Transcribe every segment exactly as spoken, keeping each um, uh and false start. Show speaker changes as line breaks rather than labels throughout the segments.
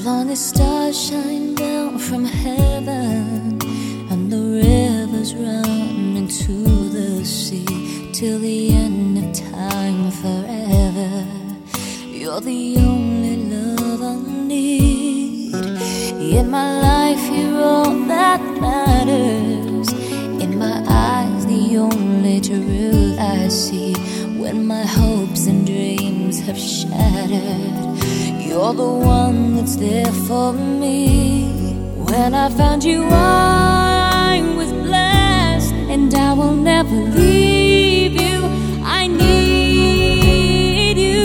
long as stars shine down from heaven and the rivers run into the sea till the end of time forever, you're the only love I need. In my life you're all that matters. In my eyes the only truth I see. When my hopes and dreams have shattered, you're the one that's there for me. When I found you I was blessed, and I will never leave you. I need you.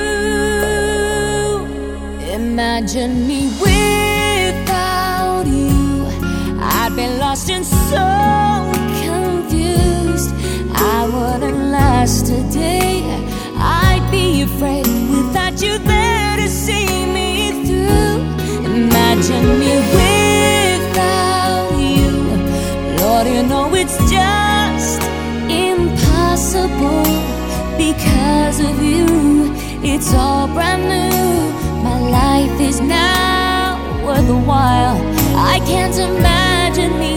Imagine me without you, I'd be lost and so confused. I wouldn't last a day, I'd be afraid without you there to see me through. Imagine me without you, Lord, you know it's just impossible. Because of you, it's all brand new. My life is now worth a while. I can't imagine me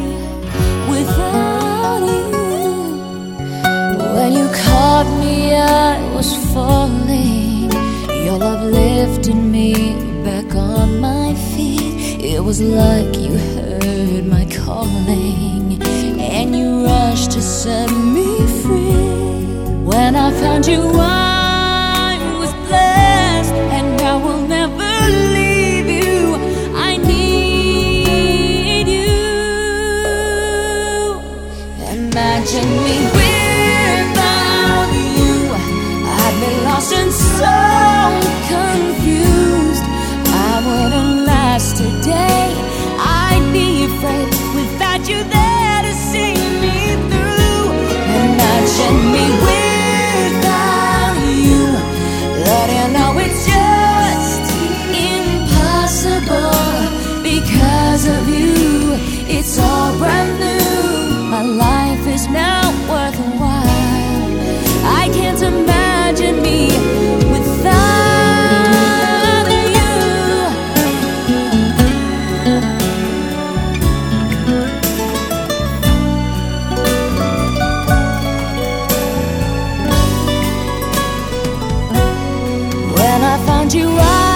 without you. When you caught me, I was falling. Your love lifted me back on my feet. It was like you heard my calling, and you rushed to set me free. When I found you, I was blessed, and I will never leave you. I need you. Imagine me without you, I'd be lost and so confused. I wouldn't last a day, I'd be afraid without you there to see me through. Imagine me without you, Lord, you know it's just impossible. Because of you, it's all brand new. My life is now worth a while. I can't imagine me without you. When I found you, I